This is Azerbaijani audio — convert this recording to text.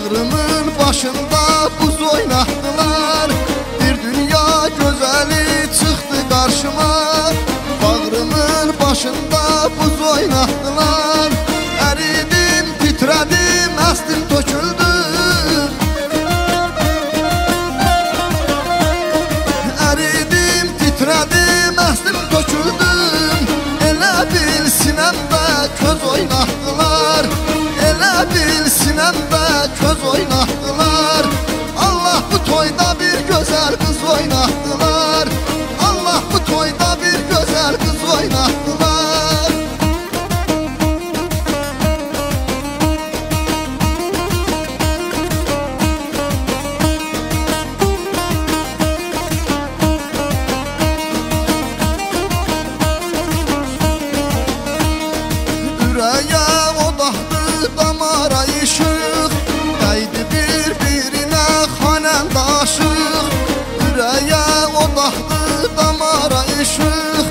Bağrımın başında buz oynattılar, bir dünya gözeli çıktı karşıma. Bağrımın başında buz oynattılar, eridim, titredim, əstim, töküldüm. Eridim, titredim, əstim, töküldüm. Elə bil sinəmdə köz oynatdılar, elə bil sinəmdə köz oynatdılar. Allah bu toyda bir gözəl qız oynatdılar, Allah bu toyda bir gözəl qız oynatdılar. Ürəyə odaqdı damara işıq, dəydi bir-birinə xanəndə aşıq. Ürəyə odaqdı damara işıq,